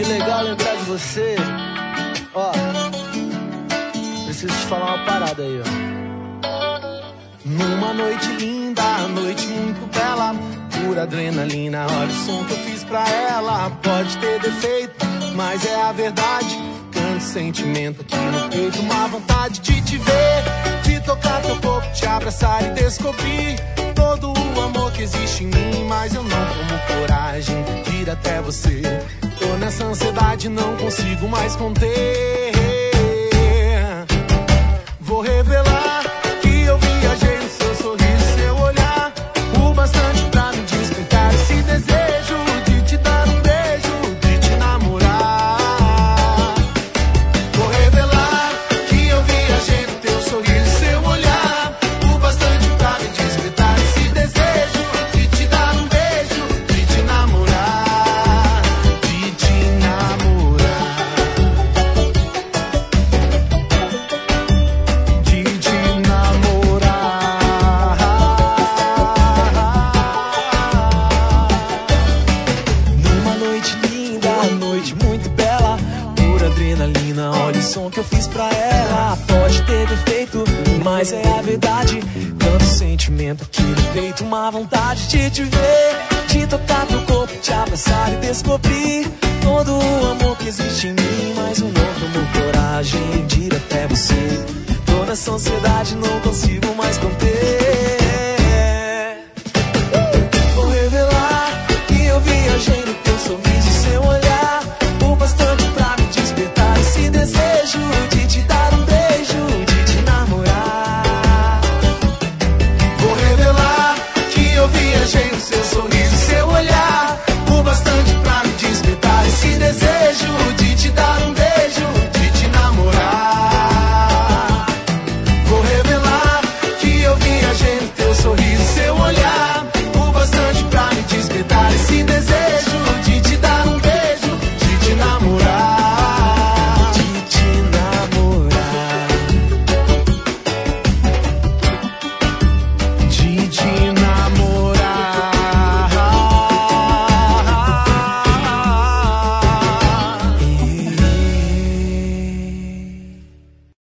legal lembrar de você. Ó, preciso te falar uma parada aí, ó. Numa noite linda, noite muito bela, pura adrenalina, olha o som que eu fiz pra ela. Pode ter defeito, mas é a verdade. Canto sentimento aqui no peito, uma vontade de te ver, de tocar teu corpo, te abraçar e descobrir todo o amor que existe em mim. Mas eu não tomo coragem de ir até você. Tô nessa ansiedade, não consigo mais conter. Vou revelar que eu viajei no seu sorriso, seu olhar, o bastante pra me despertar esse desejo de te dar um beijo, de te namorar. Vou revelar que eu viajei no teu sorriso, seu olhar, o bastante pra me despertar esse desejo de te dar um beijo, de te namorar, de te namorar. Olha o som que eu fiz pra ela. Pode ter defeito, mas é a verdade. Tanto sentimento aqui no peito, uma vontade de te ver, de tocar teu corpo, te abraçar e descobrir todo o amor que existe em mim. Mas eu não tomo coragem de ir até você. Tô nessa ansiedade, não consigo mais conter.